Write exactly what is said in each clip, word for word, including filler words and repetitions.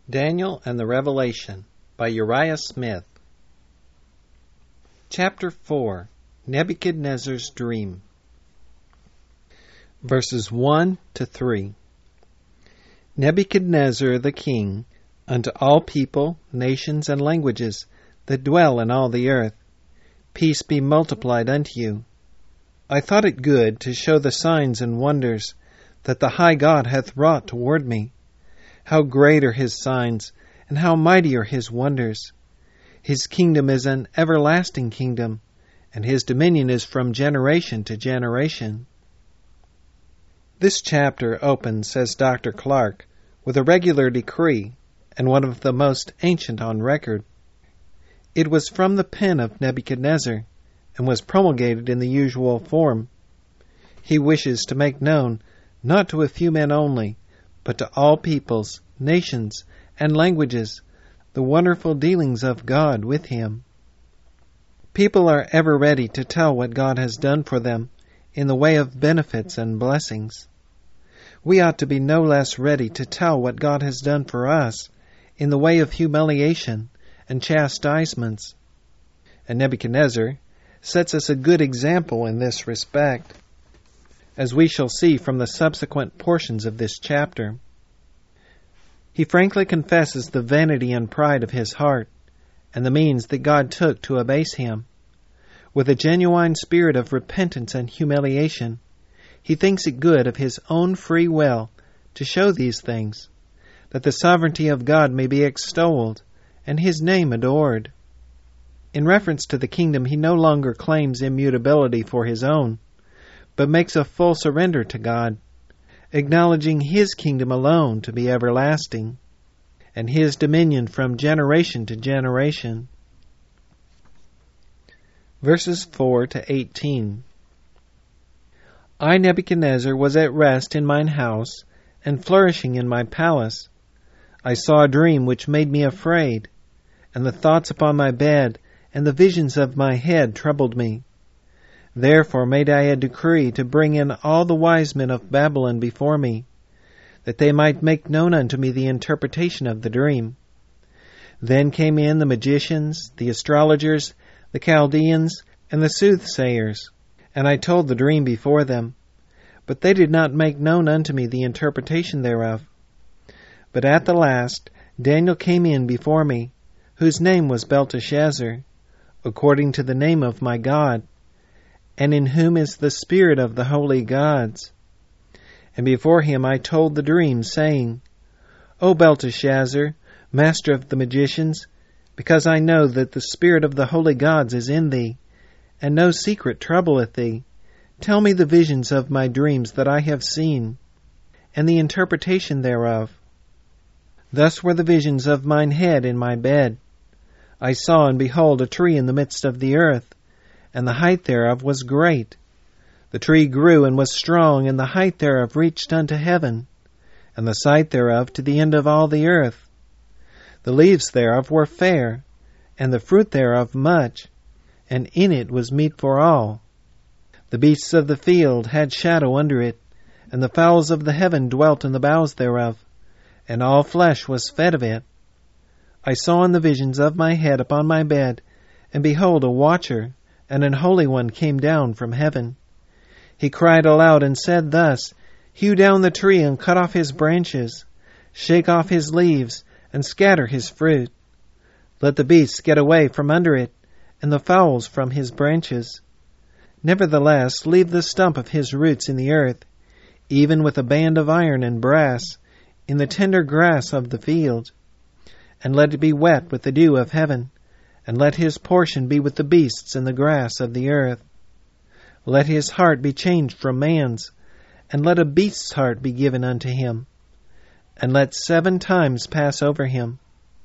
Daniel and the Revelation by Uriah Smith. Chapter four. Nebuchadnezzar's Dream. Verses one to three. Nebuchadnezzar the king, unto all people, nations, and languages that dwell in all the earth, peace be multiplied unto you. I thought it good to show the signs and wonders that the high God hath wrought toward me. How great are his signs, and how mighty are his wonders! His kingdom is an everlasting kingdom, and his dominion is from generation to generation. This chapter opens, says Doctor Clark, with a regular decree, and one of the most ancient on record. It was from the pen of Nebuchadnezzar, and was promulgated in the usual form. He wishes to make known, not to a few men only, but to all peoples, nations, and languages, the wonderful dealings of God with him. People are ever ready to tell what God has done for them in the way of benefits and blessings. We ought to be no less ready to tell what God has done for us in the way of humiliation and chastisements. And Nebuchadnezzar sets us a good example in this respect, as we shall see from the subsequent portions of this chapter. He frankly confesses the vanity and pride of his heart, and the means that God took to abase him. With a genuine spirit of repentance and humiliation, he thinks it good of his own free will to show these things, that the sovereignty of God may be extolled, and his name adored. In reference to the kingdom, he no longer claims immutability for his own, but makes a full surrender to God, acknowledging his kingdom alone to be everlasting, and his dominion from generation to generation. Verses four to eighteen. I, Nebuchadnezzar, was at rest in mine house, and flourishing in my palace. I saw a dream which made me afraid, and the thoughts upon my bed and the visions of my head troubled me. Therefore made I a decree to bring in all the wise men of Babylon before me, that they might make known unto me the interpretation of the dream. Then came in the magicians, the astrologers, the Chaldeans, and the soothsayers, and I told the dream before them. But they did not make known unto me the interpretation thereof. But at the last Daniel came in before me, whose name was Belteshazzar, according to the name of my God, and in whom is the spirit of the holy gods. And before him I told the dream, saying, O Belteshazzar, master of the magicians, because I know that the spirit of the holy gods is in thee, and no secret troubleth thee, tell me the visions of my dreams that I have seen, and the interpretation thereof. Thus were the visions of mine head in my bed. I saw, and behold, a tree in the midst of the earth, and the height thereof was great. The tree grew and was strong, and the height thereof reached unto heaven, and the sight thereof to the end of all the earth. The leaves thereof were fair, and the fruit thereof much, and in it was meat for all. The beasts of the field had shadow under it, and the fowls of the heaven dwelt in the boughs thereof, and all flesh was fed of it. I saw in the visions of my head upon my bed, and behold, a watcher, and an holy one came down from heaven. He cried aloud and said thus, Hew down the tree and cut off his branches, shake off his leaves, and scatter his fruit. Let the beasts get away from under it, and the fowls from his branches. Nevertheless, leave the stump of his roots in the earth, even with a band of iron and brass, in the tender grass of the field. And let it be wet with the dew of heaven, and let his portion be with the beasts and the grass of the earth. Let his heart be changed from man's, and let a beast's heart be given unto him, and let seven times pass over him.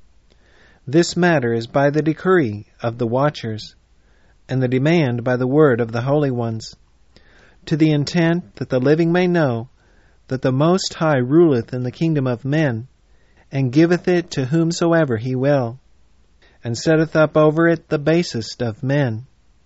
This matter is by the decree of the watchers, and the demand by the word of the holy ones, to the intent that the living may know that the Most High ruleth in the kingdom of men, and giveth it to whomsoever he will, and setteth up over it the basest of men.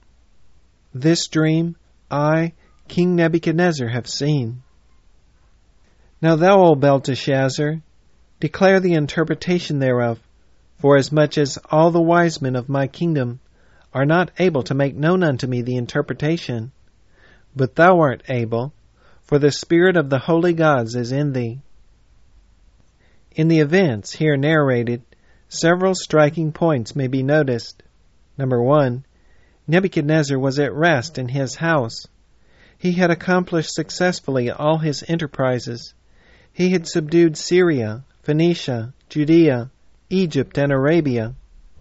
This dream I, King Nebuchadnezzar, have seen. Now thou, O Belteshazzar, Declare the interpretation thereof, forasmuch as all the wise men of my kingdom are not able to make known unto me the interpretation. But thou art able, for the spirit of the holy gods is in thee. In the events here narrated, several striking points may be noticed. Number one, Nebuchadnezzar was at rest in his house. He had accomplished successfully all his enterprises. He had subdued Syria, Phoenicia, Judea, Egypt, and Arabia.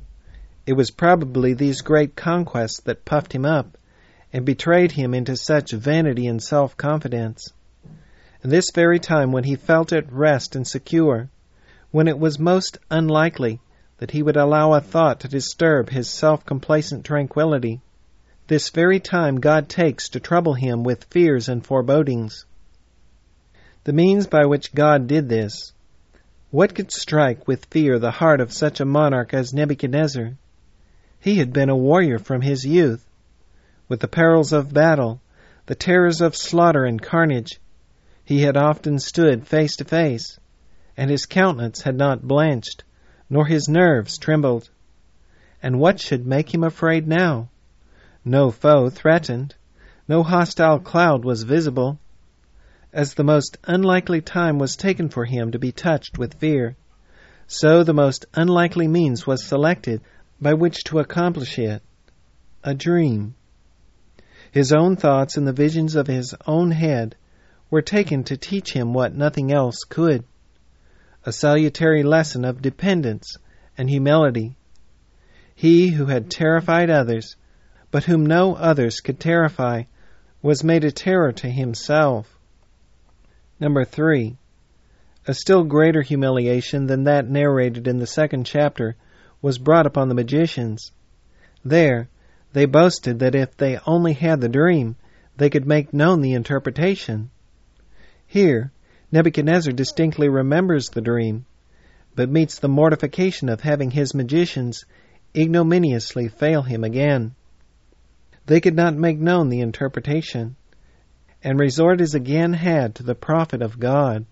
It was probably these great conquests that puffed him up and betrayed him into such vanity and self-confidence. In this very time when he felt at rest and secure, when it was most unlikely that he would allow a thought to disturb his self-complacent tranquility, this very time God takes to trouble him with fears and forebodings. The means by which God did this. What could strike with fear the heart of such a monarch as Nebuchadnezzar? He had been a warrior from his youth. With the perils of battle, the terrors of slaughter and carnage, he had often stood face to face, and his countenance had not blanched, nor his nerves trembled. And what should make him afraid now? No foe threatened, no hostile cloud was visible. As the most unlikely time was taken for him to be touched with fear, so the most unlikely means was selected by which to accomplish it, a dream. His own thoughts and the visions of his own head were taken to teach him what nothing else could, a salutary lesson of dependence and humility. He who had terrified others, but whom no others could terrify, was made a terror to himself. Number three, a still greater humiliation than that narrated in the second chapter was brought upon the magicians. There, they boasted that if they only had the dream, they could make known the interpretation. Here, Nebuchadnezzar distinctly remembers the dream, but meets the mortification of having his magicians ignominiously fail him again. They could not make known the interpretation, and resort is again had to the prophet of God.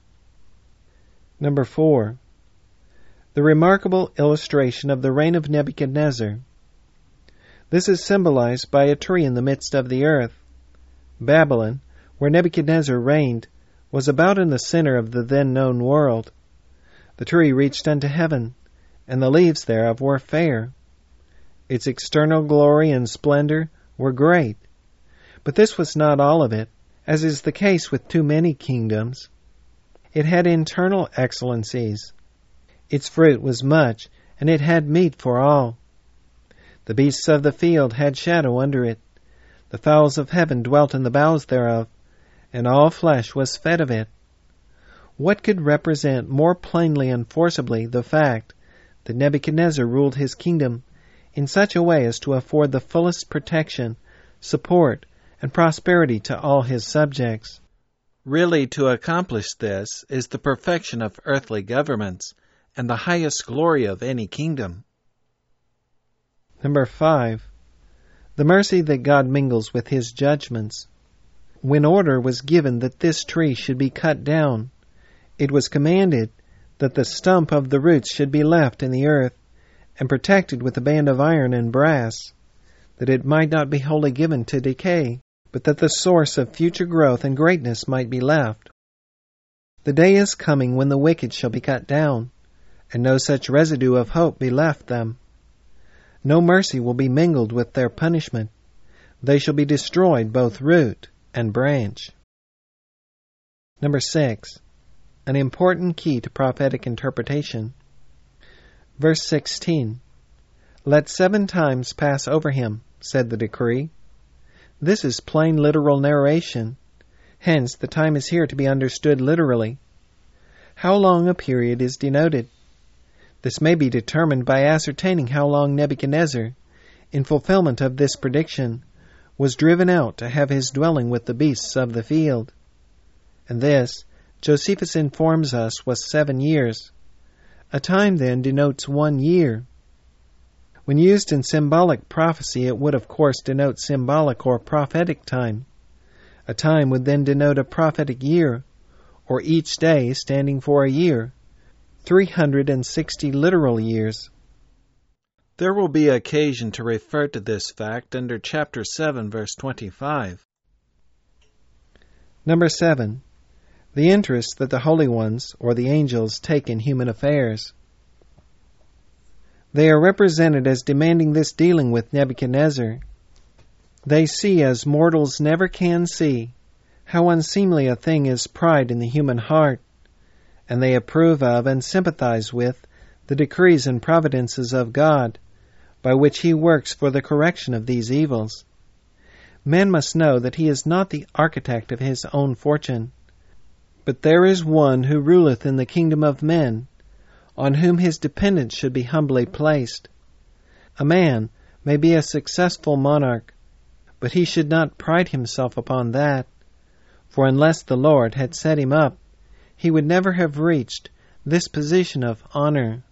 Number four, the remarkable illustration of the reign of Nebuchadnezzar. This is symbolized by a tree in the midst of the earth. Babylon, where Nebuchadnezzar reigned, was about in the center of the then known world. The tree reached unto heaven, and the leaves thereof were fair. Its external glory and splendor were great. But this was not all of it, as is the case with too many kingdoms. It had internal excellencies. Its fruit was much, and it had meat for all. The beasts of the field had shadow under it. The fowls of heaven dwelt in the boughs thereof, and all flesh was fed of it. What could represent more plainly and forcibly the fact that Nebuchadnezzar ruled his kingdom in such a way as to afford the fullest protection, support, and prosperity to all his subjects? Really, to accomplish this is the perfection of earthly governments and the highest glory of any kingdom. Number five, the mercy that God mingles with his judgments. When order was given that this tree should be cut down, it was commanded that the stump of the roots should be left in the earth and protected with a band of iron and brass, that it might not be wholly given to decay, but that the source of future growth and greatness might be left. The day is coming when the wicked shall be cut down, and no such residue of hope be left them. No mercy will be mingled with their punishment. They shall be destroyed both root and branch. Number six, an important key to prophetic interpretation. Verse sixteen, "Let seven times pass over him," said the decree. This is plain literal narration. Hence, the time is here to be understood literally. How long a period is denoted? This may be determined by ascertaining how long Nebuchadnezzar, in fulfillment of this prediction, was driven out to have his dwelling with the beasts of the field. And this, Josephus informs us, was seven years. A time, then, denotes one year. When used in symbolic prophecy, it would of course denote symbolic or prophetic time. A time would then denote a prophetic year, or each day standing for a year, three hundred sixty literal years. There will be occasion to refer to this fact under chapter seven, verse twenty-five. Number seven. The interest that the holy ones, or the angels, take in human affairs. They are represented as demanding this dealing with Nebuchadnezzar. They see, as mortals never can see, how unseemly a thing is pride in the human heart, and they approve of and sympathize with the decrees and providences of God, by which He works for the correction of these evils. Man must know that he is not the architect of his own fortune, but there is one who ruleth in the kingdom of men, on whom his dependence should be humbly placed. A man may be a successful monarch, but he should not pride himself upon that, for unless the Lord had set him up, he would never have reached this position of honor.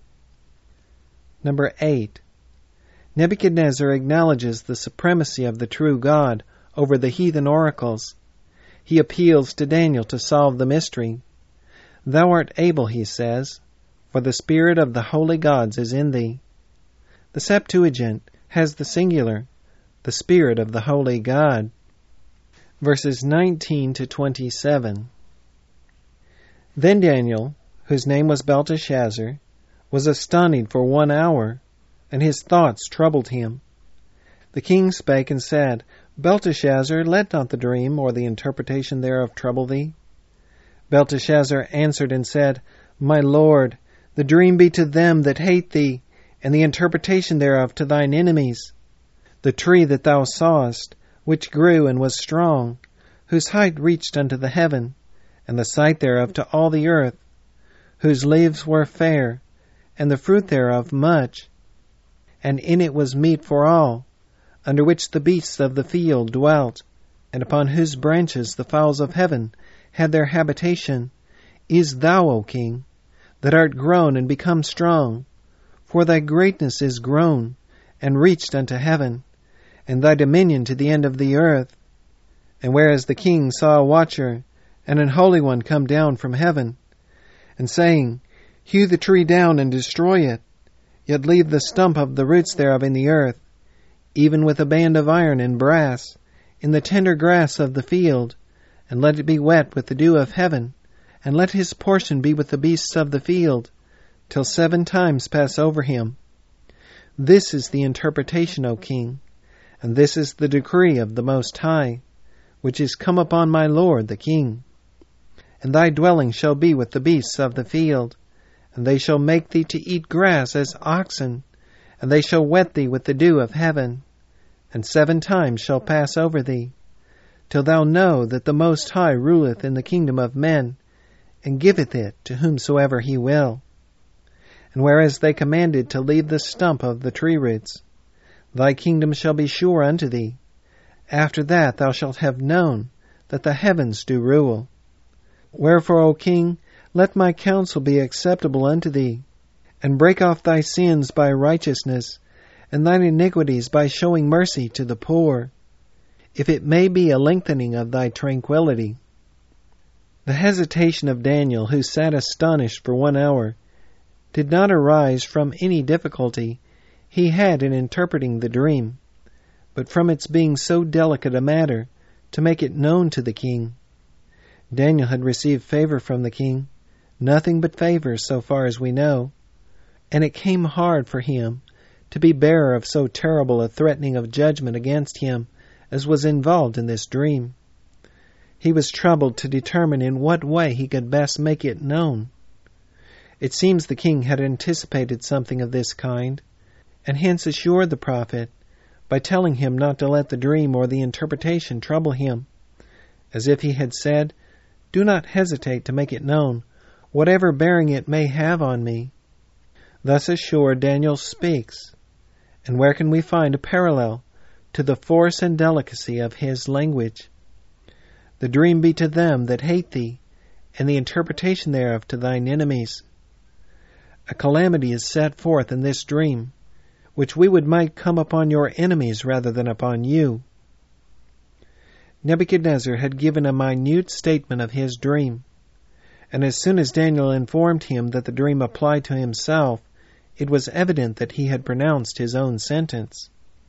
Number eight. Nebuchadnezzar acknowledges the supremacy of the true God over the heathen oracles. He appeals to Daniel to solve the mystery. Thou art able, he says, for the spirit of the holy gods is in thee. The Septuagint has the singular, the spirit of the holy God. Verses nineteen to twenty-seven. Then Daniel, whose name was Belteshazzar, was astonied for one hour, and his thoughts troubled him. The king spake and said, Belteshazzar, let not the dream or the interpretation thereof trouble thee. Belteshazzar answered and said, My lord, the dream be to them that hate thee, and the interpretation thereof to thine enemies. The tree that thou sawest, which grew and was strong, whose height reached unto the heaven, and the sight thereof to all the earth, whose leaves were fair, and the fruit thereof much, and in it was meat for all, under which the beasts of the field dwelt, and upon whose branches the fowls of heaven had their habitation, is thou, O king, that art grown and become strong, for thy greatness is grown, and reached unto heaven, and thy dominion to the end of the earth. And whereas the king saw a watcher, and an holy one come down from heaven, and saying, Hew the tree down and destroy it, yet leave the stump of the roots thereof in the earth, even with a band of iron and brass, in the tender grass of the field, and let it be wet with the dew of heaven, and let his portion be with the beasts of the field, till seven times pass over him. This is the interpretation, O king, and this is the decree of the Most High, which is come upon my lord the king. And thy dwelling shall be with the beasts of the field, and they shall make thee to eat grass as oxen, and they shall wet thee with the dew of heaven, and seven times shall pass over thee, till thou know that the Most High ruleth in the kingdom of men, and giveth it to whomsoever he will. And whereas they commanded to leave the stump of the tree roots, thy kingdom shall be sure unto thee. After that thou shalt have known that the heavens do rule. Wherefore, O king, let my counsel be acceptable unto thee, and break off thy sins by righteousness, and thine iniquities by showing mercy to the poor, if it may be a lengthening of thy tranquillity. The hesitation of Daniel, who sat astonished for one hour, did not arise from any difficulty he had in interpreting the dream, but from its being so delicate a matter to make it known to the king. Daniel had received favor from the king, nothing but favor so far as we know, and it came hard for him to be bearer of so terrible a threatening of judgment against him as was involved in this dream. He was troubled to determine in what way he could best make it known. It seems the king had anticipated something of this kind, and hence assured the prophet by telling him not to let the dream or the interpretation trouble him, as if he had said, Do not hesitate to make it known, whatever bearing it may have on me. Thus assured, Daniel speaks, and where can we find a parallel to the force and delicacy of his language? The dream be to them that hate thee, and the interpretation thereof to thine enemies. A calamity is set forth in this dream, which we would might come upon your enemies rather than upon you. Nebuchadnezzar had given a minute statement of his dream, And as soon as Daniel informed him that the dream applied to himself, it was evident that he had pronounced his own sentence.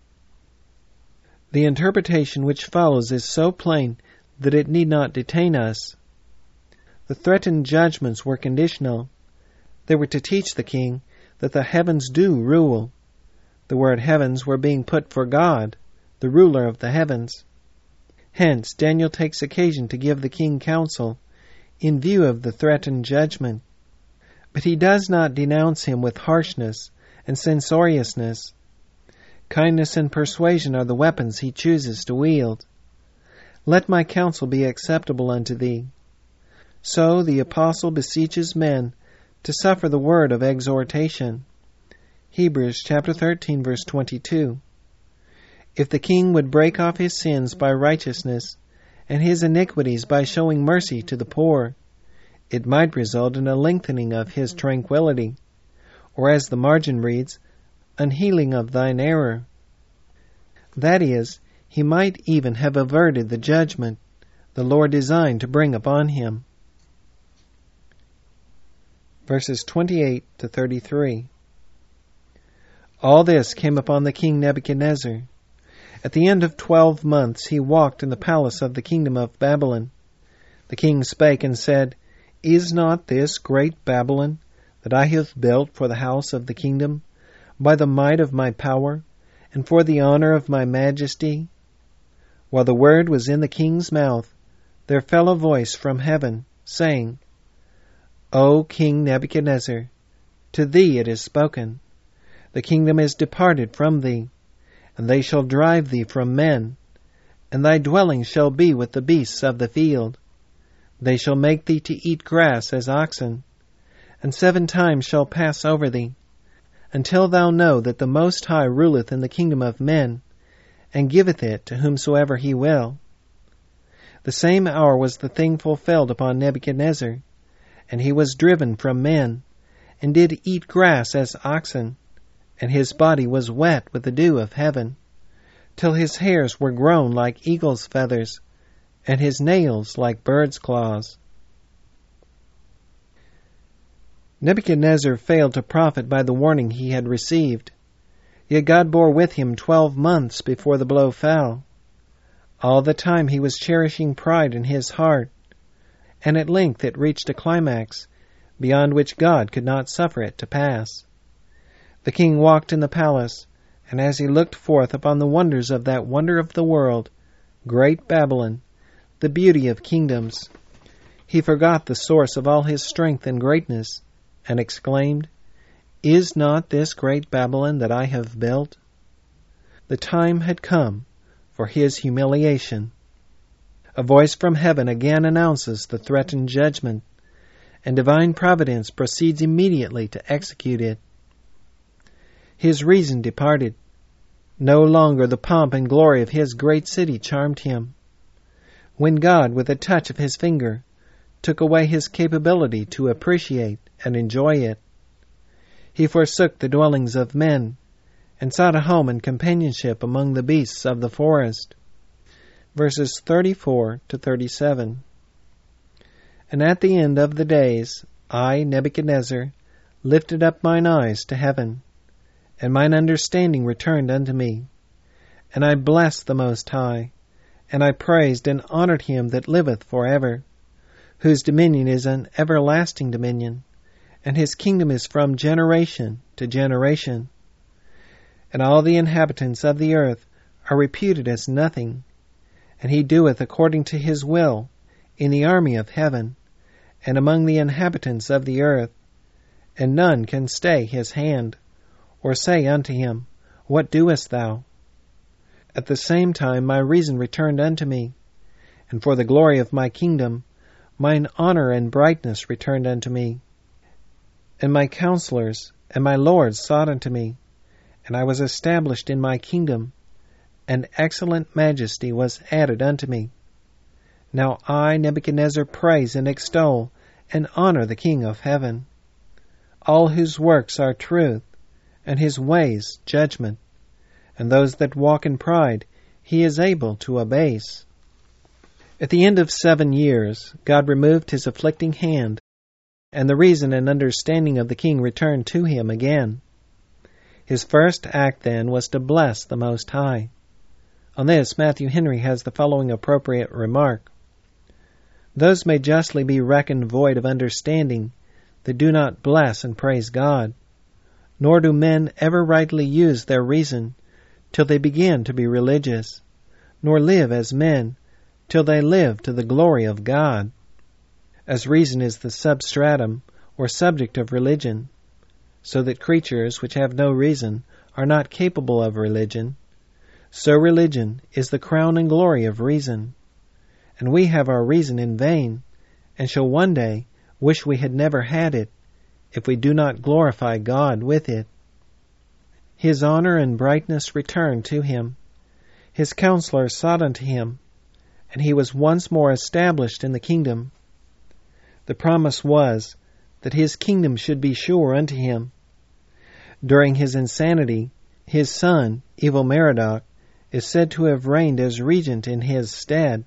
The interpretation which follows is so plain that it need not detain us. The threatened judgments were conditional. They were to teach the king that the heavens do rule. The word heavens were being put for God, the ruler of the heavens. Hence, Daniel takes occasion to give the king counsel in view of the threatened judgment. But he does not denounce him with harshness and censoriousness. Kindness and persuasion are the weapons he chooses to wield. Let my counsel be acceptable unto thee. So the apostle beseeches men to suffer the word of exhortation. Hebrews chapter thirteen, verse twenty-two. If the king would break off his sins by righteousness, and his iniquities by showing mercy to the poor, it might result in a lengthening of his tranquility, or as the margin reads, an healing of thine error. That is, he might even have averted the judgment the Lord designed to bring upon him. Verses twenty-eight to thirty-three. All this came upon the king Nebuchadnezzar. At the end of twelve months he walked in the palace of the kingdom of Babylon. The king spake and said, Is not this great Babylon that I have built for the house of the kingdom, by the might of my power, and for the honor of my majesty? While the word was in the king's mouth, there fell a voice from heaven, saying, O King Nebuchadnezzar, to thee it is spoken. The kingdom is departed from thee, and they shall drive thee from men, and thy dwelling shall be with the beasts of the field. They shall make thee to eat grass as oxen, and seven times shall pass over thee, until thou know that the Most High ruleth in the kingdom of men, and giveth it to whomsoever he will. The same hour was the thing fulfilled upon Nebuchadnezzar, and he was driven from men, and did eat grass as oxen, and his body was wet with the dew of heaven, till his hairs were grown like eagle's feathers, and his nails like bird's claws. Nebuchadnezzar failed to profit by the warning he had received, yet God bore with him twelve months before the blow fell. All the time he was cherishing pride in his heart, and at length it reached a climax, beyond which God could not suffer it to pass. The king walked in the palace, and as he looked forth upon the wonders of that wonder of the world, great Babylon, the beauty of kingdoms, he forgot the source of all his strength and greatness, and exclaimed, Is not this great Babylon that I have built? The time had come for his humiliation. A voice from heaven again announces the threatened judgment, and divine providence proceeds immediately to execute it. His reason departed. No longer the pomp and glory of his great city charmed him. When God, with a touch of his finger, took away his capability to appreciate and enjoy it, he forsook the dwellings of men, and sought a home and companionship among the beasts of the forest. Verses thirty-four to thirty-seven. And at the end of the days, I, Nebuchadnezzar, lifted up mine eyes to heaven, and mine understanding returned unto me. And I blessed the Most High, and I praised and honored him that liveth for ever, whose dominion is an everlasting dominion, and his kingdom is from generation to generation. And all the inhabitants of the earth are reputed as nothing, and he doeth according to his will in the army of heaven, and among the inhabitants of the earth, and none can stay his hand, or say unto him, What doest thou? At the same time my reason returned unto me, and for the glory of my kingdom mine honor and brightness returned unto me. And my counselors and my lords sought unto me, and I was established in my kingdom, and excellent majesty was added unto me. Now I, Nebuchadnezzar, praise and extol and honor the King of heaven, all whose works are truth, and his ways judgment, and those that walk in pride he is able to abase. At the end of seven years, God removed his afflicting hand and the reason and understanding of the king returned to him again. His first act, then, was to bless the Most High. On this, Matthew Henry has the following appropriate remark: "Those may justly be reckoned void of understanding that do not bless and praise God, nor do men ever rightly use their reason till they begin to be religious, nor live as men till they live to the glory of God." As reason is the substratum or subject of religion, so that creatures which have no reason are not capable of religion, so religion is the crown and glory of reason. And we have our reason in vain, and shall one day wish we had never had it, if we do not glorify God with it. His honor and brightness returned to him. His counselors sought unto him, and he was once more established in the kingdom. The promise was that his kingdom should be sure unto him. During his insanity, his son, Evil-Merodach, is said to have reigned as regent in his stead.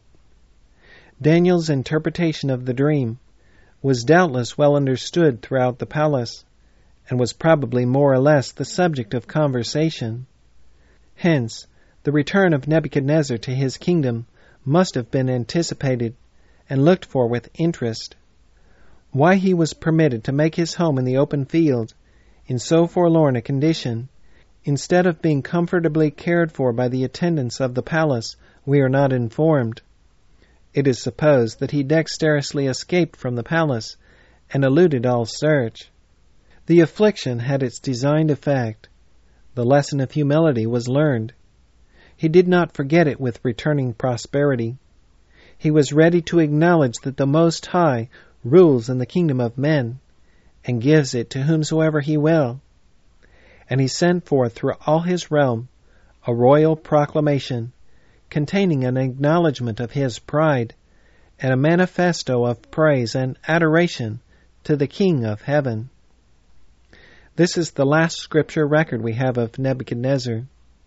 Daniel's interpretation of the dream was doubtless well understood throughout the palace, and was probably more or less the subject of conversation. Hence, the return of Nebuchadnezzar to his kingdom must have been anticipated and looked for with interest. Why he was permitted to make his home in the open field in so forlorn a condition, instead of being comfortably cared for by the attendants of the palace, we are not informed. It is supposed that he dexterously escaped from the palace and eluded all search. The affliction had its designed effect. The lesson of humility was learned. He did not forget it with returning prosperity. He was ready to acknowledge that the Most High rules in the kingdom of men, and gives it to whomsoever he will. And he sent forth through all his realm a royal proclamation, containing an acknowledgment of his pride, and a manifesto of praise and adoration to the King of heaven. This is the last scripture record we have of Nebuchadnezzar.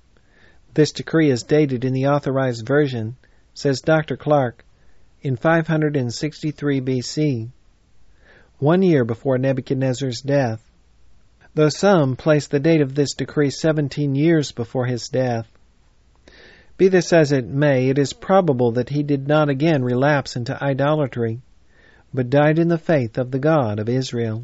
This decree is dated in the Authorized Version, says Doctor Clark, in five hundred sixty-three B C, one year before Nebuchadnezzar's death, though some place the date of this decree seventeen years before his death. Be this as it may, it is probable that he did not again relapse into idolatry, but died in the faith of the God of Israel.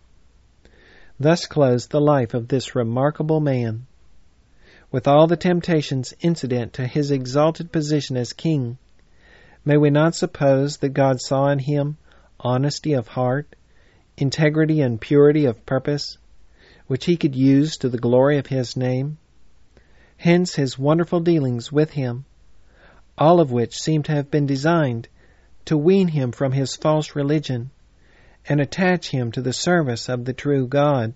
Thus closed the life of this remarkable man. With all the temptations incident to his exalted position as king, may we not suppose that God saw in him honesty of heart, integrity and purity of purpose, which he could use to the glory of his name? Hence his wonderful dealings with him, all of which seem to have been designed to wean him from his false religion and attach him to the service of the true God.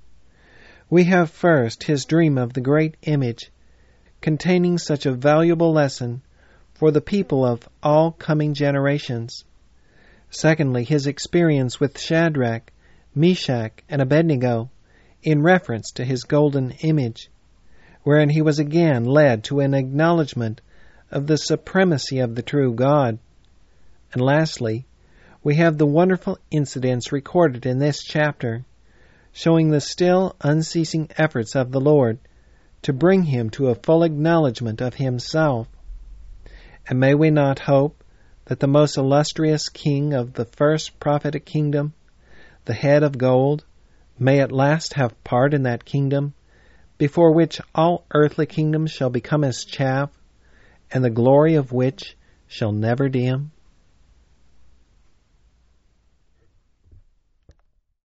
We have first his dream of the great image, containing such a valuable lesson for the people of all coming generations. Secondly, his experience with Shadrach, Meshach, and Abednego in reference to his golden image, wherein he was again led to an acknowledgement of the supremacy of the true God. And lastly, we have the wonderful incidents recorded in this chapter, showing the still unceasing efforts of the Lord to bring him to a full acknowledgement of himself. And may we not hope that the most illustrious king of the first prophetic kingdom, the head of gold, may at last have part in that kingdom, before which all earthly kingdoms shall become as chaff, and the glory of which shall never dim?